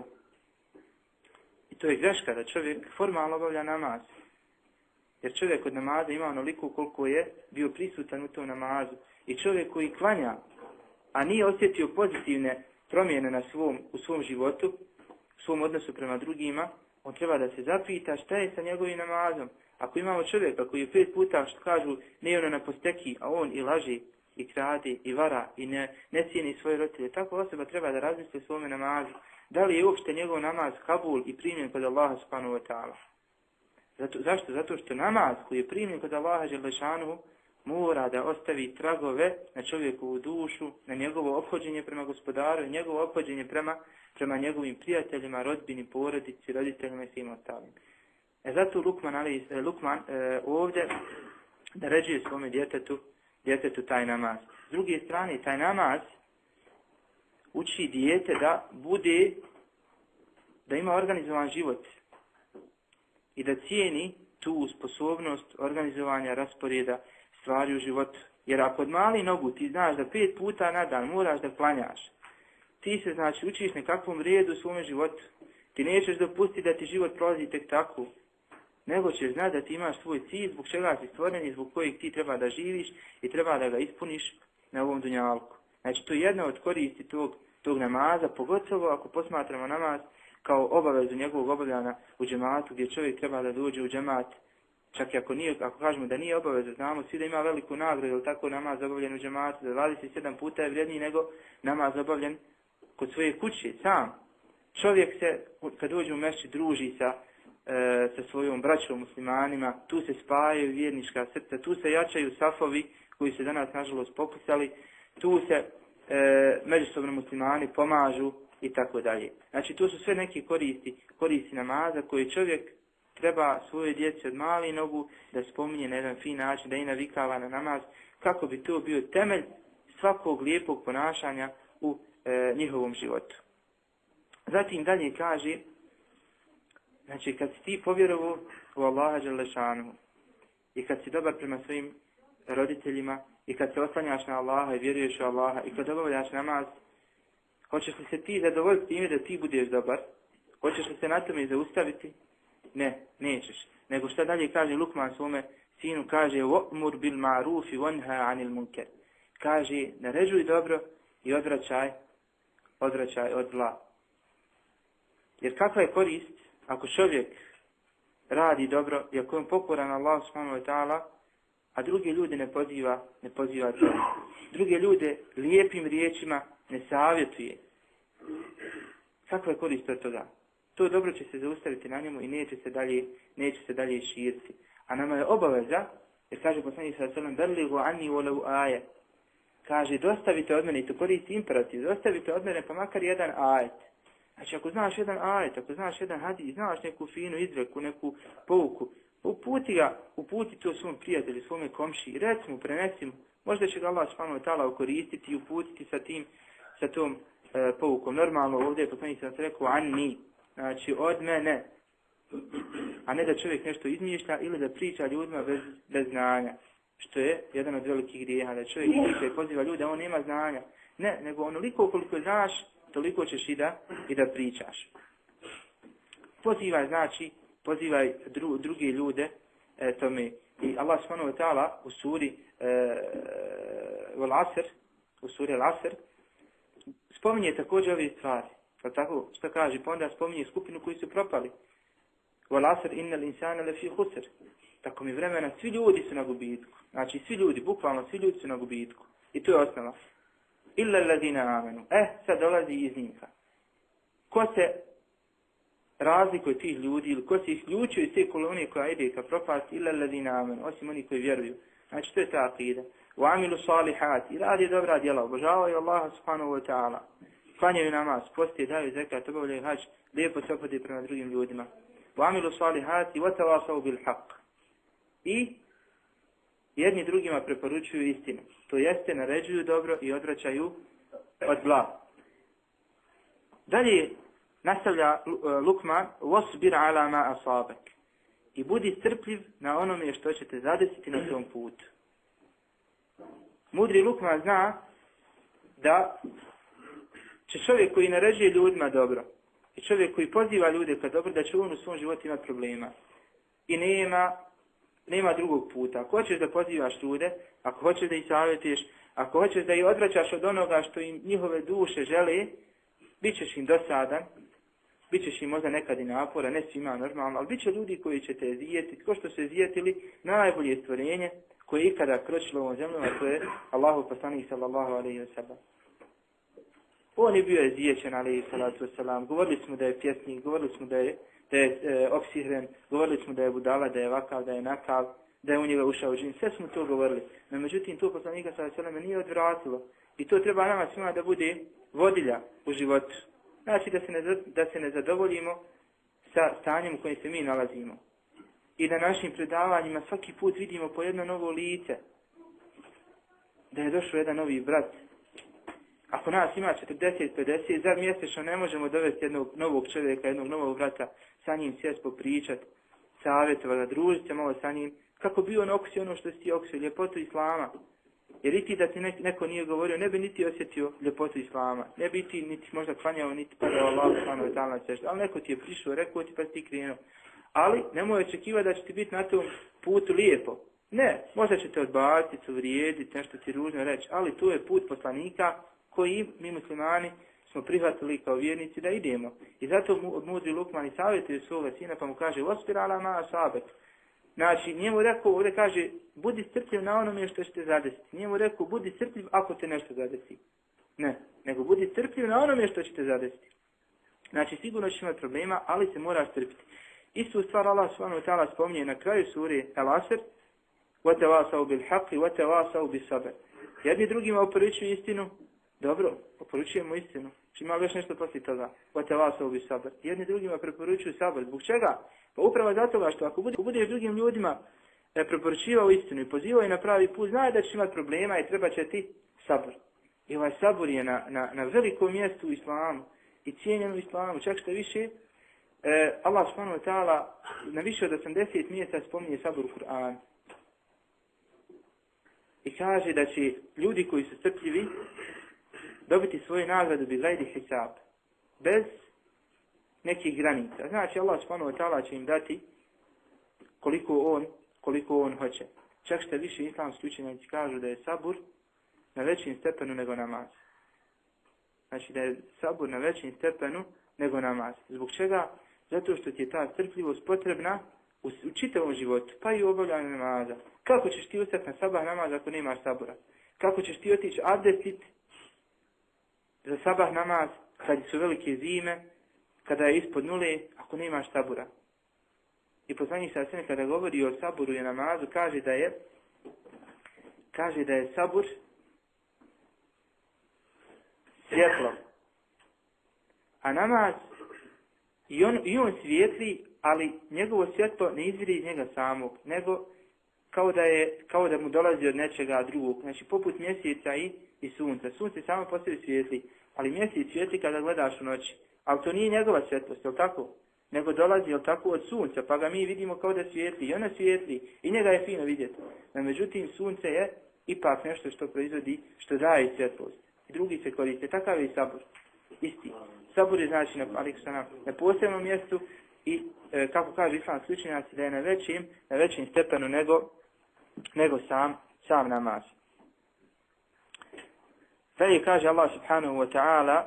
I to je greška da čovjek formalno obavlja namaz. Jer čovjek od namaza ima onoliko koliko je bio prisutan u tom namazu. I čovjek koji klanja, a nije osjetio pozitivne promjene na svom, u svom životu, u svom odnosu prema drugima, on treba da se zapita šta je sa njegovim namazom. Ako imamo čovjeka koji je pet puta, što kažu, ne ono na posteki, a on i laži, i krade, i vara, i ne, ne cijeni svoje roditelje, takva osoba treba da razmisli o svome namazu. Da li je uopšte njegov namaz kabul i primjen kod Allaha subhanahu wa ta'ala? Zato, zašto? Zato što namaz koji je primjen kod Allaha dželle šanuhu mora da ostavi tragove na čovjekovu dušu, na njegovo ophođenje prema gospodaru i njegovo ophođenje prema, prema njegovim prijateljima, rodbini, porodici, roditeljima i svim ostalim. E zato Lukman, ali, Lukman e, ovdje naređuje svome djetetu, djetetu taj namaz. S druge strane, taj namaz uči dijete da bude, da ima organizovan život i da cijeni tu sposobnost organizovanja rasporeda stvari u životu. Jer ako od mali nogu ti znaš da pet puta na dan moraš da klanjaš, ti se znači učiš nekakvom redu u svome životu. Ti nećeš dopustiti da ti život prolazi tek tako, nego ćeš znati da ti imaš svoj cilj zbog čega si stvoren i zbog kojeg ti treba da živiš i treba da ga ispuniš na ovom dunjalku. Znači to je jedna od koristi tog, tog namaza, pogotovo ako posmatramo namaz kao obavezu njegovog obavljanja u džematu, gdje čovjek treba da dođe u džemat. Čak i ako, nije, ako kažemo da nije obaveza, znamo svi da ima veliku nagradu, ili tako namaz obavljen u džematu, da dvadeset sedam puta je vrijedniji nego namaz obavljen kod svoje kuće, sam. Čovjek se, kad dođe u mešćid, druži sa, e, sa svojom braćom muslimanima, tu se spajaju vjernička srca, tu se jačaju safovi koji se danas nažalost popustali, tu se e, međusobno muslimani pomažu i tako dalje. Znači to su sve neki koristi, koristi namaza koji čovjek treba svoje djeci od mali nogu da spominje na jedan fin način, da i navikava na namaz, kako bi to bio temelj svakog lijepog ponašanja u e, njihovom životu. Zatim dalje kaže, znači kad si ti povjerovao u Allaha dželešanu i kad si dobar prema svojim roditeljima i kad se oslanjaš na Allaha i vjeruješ u Allaha i kad obavljaš namaz, hoćeš li se ti zadovoljiti time da ti budeš dobar? Hoćeš li se na tome zaustaviti? Ne, nećeš. Nego šta dalje kaže Lukman svome sinu, kaže وَأْمُرْ بِالْمَعْرُوفِ وَنْهَا عَنِ الْمُنْكَرِ. Kaže, naređuj dobro i odvraćaj, odvraćaj od zla. Jer kakva je korist ako čovjek radi dobro i ako je pokoran Allah subhanahu wa ta'ala, a druge ljude ne poziva, ne poziva to. Druge ljude lijepim riječima ne savjetuje. Kakva je korist od toga? To dobro će se zaustaviti na njemu i neće se dalje, neće se dalje širiti. A nama je obaveza, jer kaže poslanik sallallahu alejhi ve sellem, "Bellighu anni walau aje." Kaže, dostavite od mene, i to koristi imperativ, dostavite od mene pa makar jedan ajet. Znači, ako znaš jedan ajet, ako znaš jedan hadis, znaš neku finu izreku, neku pouku, uputi ga, uputi to svom prijatelju, svome komšiji, reci mu, prenesi mu, možda će ga Allah subhanahu wa ta'ala koristiti i uputiti sa tim, sa tom e, poukom. Normalno ovdje je poslanik sallallahu alejhi ve sellem rekao anni, znači od mene, a ne da čovjek nešto izmišlja ili da priča ljudima bez, bez znanja, što je jedan od velikih grijeha, da čovjek priča i poziva ljude, on nema znanja. Ne, nego onoliko koliko znaš, toliko ćeš i da, i da pričaš. Pozivaj, znači, pozivaj dru, druge ljude e, tome. I Allah subhanahu wa ta'ala u suri e, Al-Asr, u suri Al-Asr, spominje također ove stvari. Pa tako, što kaže, pa onda spominje skupinu koji su propali. Wal-Asr innal insana lafi khusr. Tako mi vremena, svi ljudi su na gubitku. Znači, svi ljudi, bukvalno svi ljudi su na gubitku. I to je osnova. Illa alladhina amanu. Eh, sad dolazi iznimka. Ko se razlikuje tih ljudi ili ko se isključuje iz te kolonije koja ide ka propasti, illa alladhina amanu, osim oni koji vjeruju. Znači, to je ta akida. Wa amilu salihati. I radi dobra djela, obožavaju Allaha subhanahu wa ta'ala. Klanjaju namaz, poste, daju zekat, obavljaju hađ, lijepo se opode prema drugim ljudima. Wa amilu salihati wa tawasaw bil haqq. I jedni drugima preporučuju istinu. To jeste, naređuju dobro i odvraćaju od zla. Dalje nastavlja Lukman, وَصْبِرْ عَلَى مَا أَصَابَكَ. I budi strpljiv na onome što ćete zadesiti na tom putu. Mudri Lukman zna da će čovjek koji naređuje ljudima dobro i čovjek koji poziva ljude ka dobro, da će on u svom životu imati problema. I nema Nema drugog puta. Ako hoćeš da pozivaš ljude, ako hoćeš da ih savjetuješ, ako hoćeš da ih odvraćaš od onoga što im njihove duše žele, bit ćeš im dosadan, bit ćeš im možda nekad i napora, ne svima normalno, ali bit će ljudi koji će te zijetiti, ko što su zijetili najbolje stvorenje koje je ikada kročilo ovom zemljom, a to je Allahu poslanik sallallahu alejhi ve sellem. On je bio zijećen alejhi salatu vesselam. Govorili smo da je pjesnik, govorili smo da je da je e, opsihren, govorili smo da je budala, da je vakav, da je nakav, da je u njega ušao džin, sve smo to govorili. No, međutim, to poslanika sallallahu alejhi ve sellem nije odvratilo. I to treba nama svima da bude vodilja u životu. Znači da se ne, da se ne zadovoljimo sa stanjem u kojem se mi nalazimo. I da našim predavanjima svaki put vidimo po jedno novo lice. Da je došao jedan novi brat. Ako nas ima četrdeset pedeset, zar mjesečno ne možemo dovesti jednog novog čovjeka, jednog novog brata, sa njim sjest popričat, savjetovati, družiti se malo sa njim, kako bi on okusio ono što si ti okusio, ljepotu islama. Jer i ti da ti neko nije govorio, ne bi niti osjetio ljepotu Islama. Ne bi ti niti možda klanjao, niti padao Allah subhanahu wa ta'ala sešta. Ali neko ti je prišao, rekao ti pa ti krenuo. Ali nemoj očekivati da će ti biti na tom putu lijepo. Ne, možda će te odbaciti, uvrijediti, nešto ti ružno reći, ali tu je put poslanika koji mi muslimani smo prihvatili kao vjernici da idemo. I zato mu, mudri Lukman i savjetuje svoga sina pa mu kaže "Vasbir ala ma asabek". Znači, njemu rekao, ovdje kaže, budi strpljiv na onome što će te zadesiti. Njemu rekao, budi strpljiv ako te nešto zadesi. Ne, nego budi strpljiv na onome što će te zadesiti. Znači, sigurno ćeš imati problema, ali se moraš strpiti. Istu stvar Allah subhanahu wa ta'ala spominje na kraju sure Al-Asr, وَتَوَاسَوْ بِالْحَقِّ وَتَوَاسَوْ بِالصَّبْرِ. Jedni drugima oporučuju istinu, dobro, oporučujemo istinu. Či ima još nešto poslije toga. وَتَوَاسَوْ بِالصَّبْرِ. Jedni drugima preporučuju sabr. Zbog čega? Pa upravo zato što ako, bude, ako budeš drugim ljudima e, preporučivao istinu i pozivao na pravi put, znaje da ćeš imati problema i treba će ti sabr. I ovaj sabr je na, na, na velikom mjestu u islamu i cijenjen u islamu, čak što više. E, Allah subhanahu wa ta'ala na više od osamdeset mjesta spominje sabr u Kur'anu. I kaže da će ljudi koji su strpljivi dobiti svoju nagradu bi gajdi hisab. Bez nekih granica. Znači Allah subhanahu wa ta'ala će im dati koliko on, koliko on hoće. Čak što više islamski učenjaci kažu da je sabur na većim stepenu nego namaz. Znači da je sabur na većim stepenu nego namaz. Zbog čega? Zato što ti je ta strpljivost potrebna u, u čitavom životu, pa i u obavljanju namaza. Kako ćeš ti ustati na sabah namaz ako nemaš sabura? Kako ćeš ti otići abdestit za sabah namaz kad su velike zime, kada je ispod nule, ako nemaš sabura? I poslanik sa sve kada govori o saburu i namazu, kaže da je kaže da je sabur svjetlo. A namaz i on, i on svijetli, ali njegovo svjetlo ne izvire iz njega samog, nego kao da je kao da mu dolazi od nečega drugog. Znači poput mjeseca i, i sunca. Sunce samo po sebi svijetli, ali mjesec svijetli kada gledaš u noći. Ali to nije njegova svjetlost, je li tako? Nego dolazi, je li tako, od sunca, pa ga mi vidimo kao da svijetli. I ona svijetli, i njega je fino vidjeti. No, međutim, sunce je ipak nešto što proizvodi, što daje svjetlost. I drugi se koriste. Takav je i sabur. Isti. Sabur je znači na, na posebnom mjestu i, e, kako kaže islamski učenjaci, da je na većim, na većim stepenu nego, nego sam, sam namaz. Dalje kaže Allah subhanahu wa ta'ala,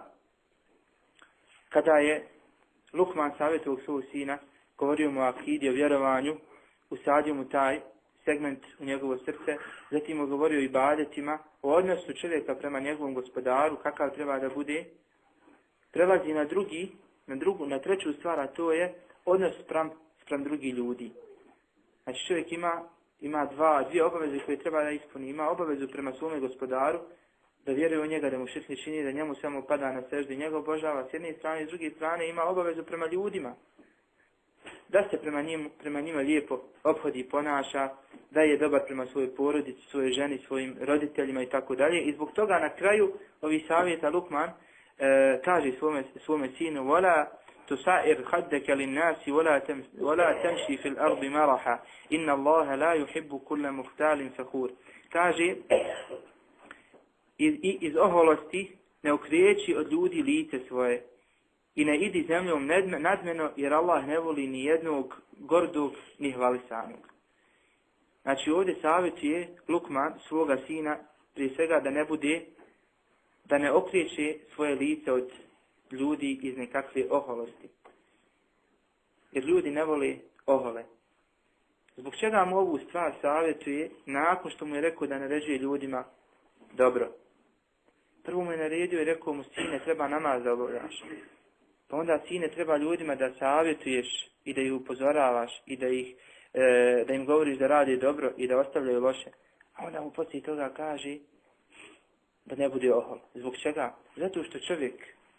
kada je Lukman savjetovog svog sina, govorio mu o akidi, o vjerovanju, usadio mu taj segment u njegovo srce, zatim mu govorio o ibadetima, o odnosu čovjeka prema njegovom gospodaru, kakav treba da bude, prelazi na drugi, na drugu, na treću stvar, a to je odnos sprem, sprem drugih ljudi. Znači čovjek ima, ima dva, dvije obaveze koje treba da ispuni. Ima obavezu prema svome gospodaru, da vjeruje u njega, da mu širk ne čini, da njemu samo pada na seždu i njega obožava s jedne strane, i s druge strane ima obavezu prema ljudima. Da se prema, njim, prema njima lijepo ophodi i ponaša, da je dobar prema svojoj porodici, svojoj ženi, svojim roditeljima i tako dalje. I zbog toga na kraju ovih savjeta Lukman e, kaže svome, svome sinu وَلَا تُسَائِرْ خَدَّكَ لِلنَّاسِ وَلَا تَمْشِي فِي الْأَرْضِ مَرَحًا إِنَّ اللَّهَ لَا يُحِبُّ كُلَّ مُخْتَالٍ فَخُورٍ. Kaže, iz, iz oholosti ne okriječi od ljudi lice svoje i ne idi zemljom nadmeno, jer Allah ne voli ni jednog gordog ni hvalisanog. Znači ovdje savjetuje Lukman svoga sina prije svega da ne bude, da ne okriječe svoje lice od ljudi iz nekakve oholosti. Jer ljudi ne vole ohole. Zbog čega mu ovu stvar savjetuje nakon što mu je rekao da naređuje ljudima dobro. Prvo mu je naredio i rekao mu, sine, treba namaz da obavljaš. Pa onda, sine, treba ljudima da savjetuješ i da ih upozoravaš i da, ih, e, da im govoriš da radi dobro i da ostavljaju loše. A onda mu poslije toga kaže da ne bude ohol. Zbog čega? Zato što čovjek,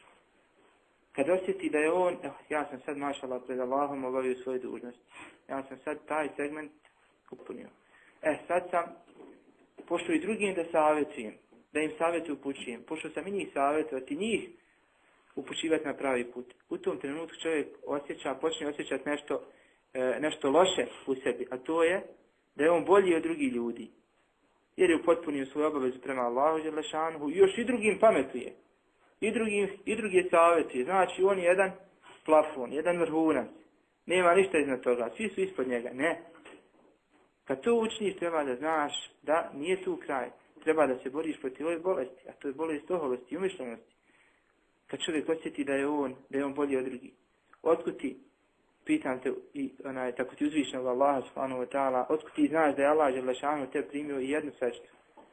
kad osjeti da je on, eh, ja sam sad, mašallah, pred Allahom obavio svoju dužnost. Ja sam sad taj segment upunio. E, sad sam pošao i drugim da savjetujem, da im savjeti upućujem. Pošao sam i njih savjetovati, njih upućivati na pravi put. U tom trenutku čovjek osjeća, počne osjećati nešto, e, nešto loše u sebi, a to je da je on bolji od drugih ljudi. jer je upotpunio svoju obavezu prema Allahu dželle šanuhu i još i drugim pametuje. I drugim i druge savjetuje. Znači on je jedan plafon, jedan vrhunac. Nema ništa iznad toga, svi su ispod njega. Ne. Kad to učiniš, treba da znaš da nije tu kraj. Treba da se boriš protiv ove bolesti, a to je bolest oholosti i umišljenosti. Kad čovjek osjeti da je on, da je on bolji od drugih. Otkud ti, pitam te, i onaj, tako ti uzvišnog Allaha subhanahu wa ta'ala, otkud ti znaš da je Allah dželle šanuhu te primio i jednu seždu?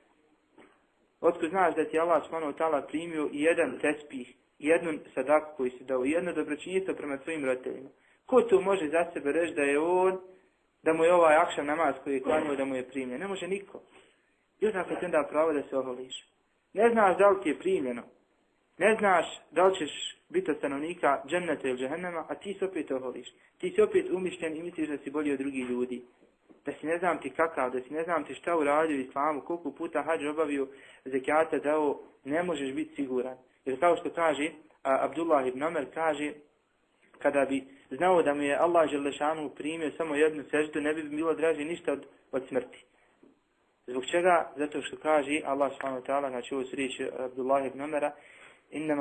Otkud znaš da ti Allah subhanahu wa ta'ala primio i jedan tespih, i jednu sadaku koji si dao, i jedno dobročinjstvo prema svojim roditeljima? Ko to može za sebe reći da je on, da mu je ovaj akšam namaz koji je klanio da mu je primljen? Ne može niko. I odakle ti onda pravo da se oholiš? Ne znaš da li ti je primljeno. Ne znaš da li ćeš biti od stanovnika dženneta ili džehennema, a ti se opet oholiš. Ti si opet umišljen i misliš da si bolji od drugih ljudi. Da si ne znam ti kakav, da si ne znam ti šta uradio u islamu, koliko puta hađ obavio, zekijata dao, ne možeš biti siguran. Jer kao što kaže a, Abdullah ibn Omer, kaže, kada bi znao da mu je Allah dželle šanuhu primio samo jednu seždu, ne bi bilo draže ništa od, od smrti. Zbog čega? Zato što kaže Allah subhanahu wa ta'ala, znači ovo su riječi Abdullah ibn Omera, innama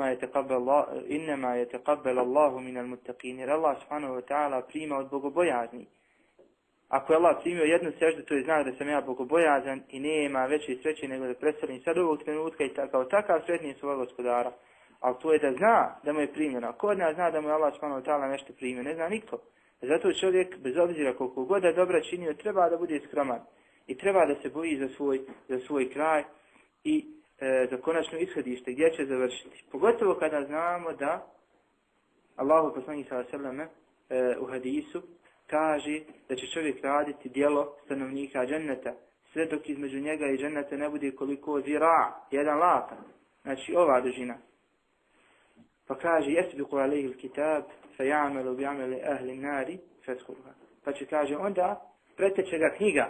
yataqabbal Allahu min al-muttaqin. Jer Allah subhanahu wa ta'ala prima od bogobojazni. Ako je Allah primio jednu seždu, to je znak da sam ja bogobojazan i nema veće sreće nego da preselim sad ovog trenutka i kao takav sretniji svojeg gospodara. Ali to je da zna da mu je primljeno. Ko od nas zna da mu je Allah subhanahu wa ta'ala nešto primio? Ne zna niko. Zato čovjek, bez obzira koliko god da dobra činio, treba da bude skroman. I treba da se boji za svoj, za svoj kraj i e, za konačno ishodište gdje će završiti. Pogotovo kada znamo da Allahu poslanik sallallahu alejhi ve sellem e, u hadisu kaže da će čovjek raditi djelo stanovnika dženneta sve dok između njega i dženneta ne bude koliko zira, jedan lakan. Znači ova dužina. Pa kaže yasbiqu alayhi al-kitab fayamalu bi'amali ahli an-nari fadkhulha. Pa će kaže onda preteče ga knjiga.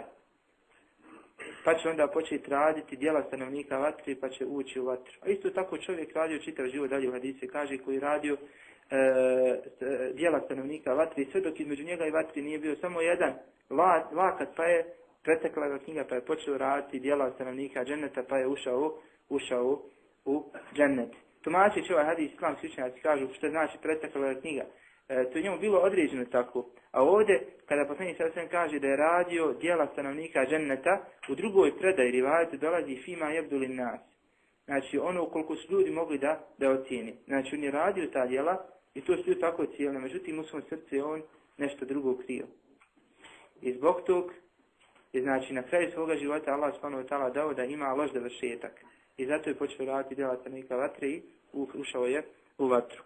Pa će onda početi raditi djela stanovnika vatre pa će ući u vatru. A isto tako čovjek radio čitav život dalje u hadise, kaže koji radio e, djela stanovnika vatre sve dok između njega i vatre nije bio samo jedan la, lakat, pa je pretekla ga knjiga, pa je počeo raditi djela stanovnika dženneta, pa je ušao, ušao u džennet. Tumačeći ovaj hadis, islamski učenjaci kažu što znači pretekla ga knjiga. E, to je njemu bilo određeno tako. A ovdje, kada poslanik sallallahu alejhi ve sellem kaže da je radio djela stanovnika dženneta, u drugoj predaji rivajetu dolazi fima yabdu lin nas. Znači ono koliko su ljudi mogli da da ocijeni. Znači on je radio ta djela i to su tako cijelne. Međutim u svom srcu je on nešto drugo krio. I zbog tog je znači na kraju svoga života Allah subhanahu wa ta'ala dao da ima loš završetak. I zato je počeo raditi djela stanovnika vatre i ušao je u vatru.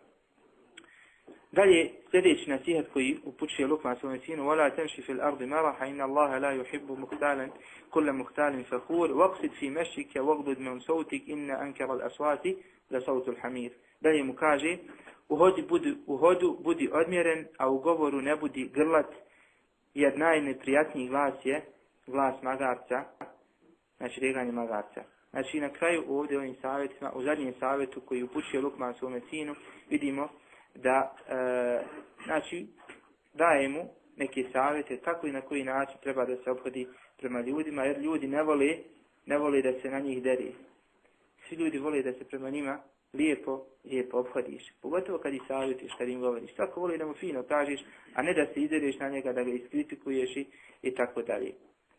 Dalje, sljedeći nasihat koji upućuje Lukman svome sinu: وَلَا تَمْشِ فِي الْأَرْضِ مَرَحًا إِنَّ اللَّهَ لَا يُحِبُّ مُخْتَالًا كُلَّ مُخْتَالٍ فَخُورٍ وَاقْصِدْ فِي مَشْيِكَ وَاغْضُضْ مِنْ صَوْتِكَ إِنَّ أَنكَرَ الْأَصْوَاتِ لَصَوْتُ الْحَمِيرِ. Dalje mu kaže: u hodu budi, u hodu budi odmjeren, a u govoru ne budi grlat, jer najneprijatniji glas je glas magarca, znači reganje magarca. Znači na kraju ovdje ovim savjetima, u zadnjem savjetu koji upućuje Lukman svome sinu, vidimo da e, znači daje mu neke savjete kako i na koji način treba da se ophodi prema ljudima, jer ljudi ne vole, ne vole da se na njih deri. Svi ljudi vole da se prema njima lijepo, lijepo ophodiš. Pogotovo kad ih savjetiš, kad im govoriš. Svako voli da mu fino kažeš, a ne da se izdereš na njega, da ga iskritikuješ i, i tako dalje.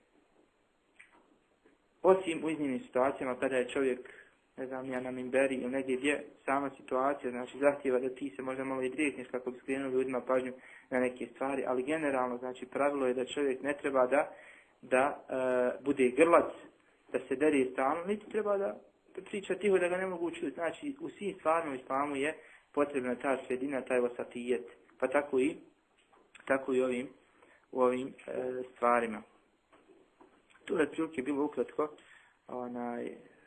Osim u iznimnim situacijama kada je čovjek, ne znam ja, na mimberi ili negdje gdje sama situacija, znači zahtjeva da ti se možda malo i drijekneš kako bi skrenuo ljudima pažnju na neke stvari, ali generalno znači pravilo je da čovjek ne treba da, da e, bude grlac, da se dere stalno, niti treba da priča tiho da ga ne mogu čuti. Znači u svim stvarima u islamu je potrebna ta sredina, taj vasatijet, pa tako i, tako i ovim, u ovim e, stvarima. To je prilike bilo ukratko onaj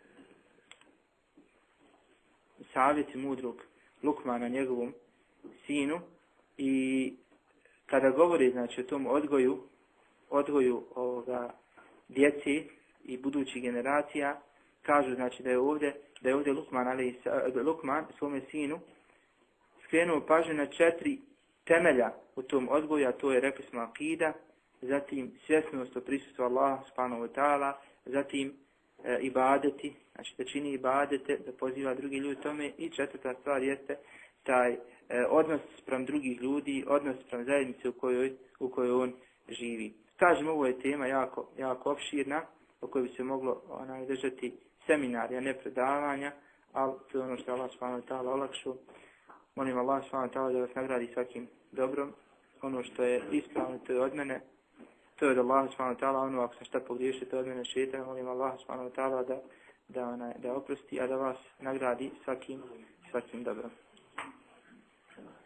savjeti mudrog Lukmana njegovom sinu i kada govori znači o tom odgoju, odgoju ovoga djeci i budućih generacija, kažu znači da je ovdje da je ovdje Lukman, ali Lukman svome sinu skrenuo pažnju na četiri temelja u tom odgoju, a to je, rekli smo, akida, zatim svjesnost o prisustvu Allaha subhanahu wa ta'ala, zatim e, ibadeti, znači da čini ibadete, da poziva drugi ljudi tome. I četvrta stvar jeste taj e, odnos sprem drugih ljudi, odnos sprem zajednice u kojoj, u kojoj on živi. Kažem, ovo je tema jako, jako opširna, o kojoj bi se moglo onaj, držati seminarija, ne predavanja, ali to je ono što Allah subhanahu wa ta'ala olakšao. Molim Allah subhanahu wa ta'ala da vas nagradi svakim dobrom. Ono što je ispravno, to je od mene. To je od Allah subhanahu wa ta'ala, ono ako sam šta pogriješio, to je od mene šeitana. Molim Allah subhanahu wa ta'ala da, da, da oprosti, a da vas nagradi svakim, svakim dobrom.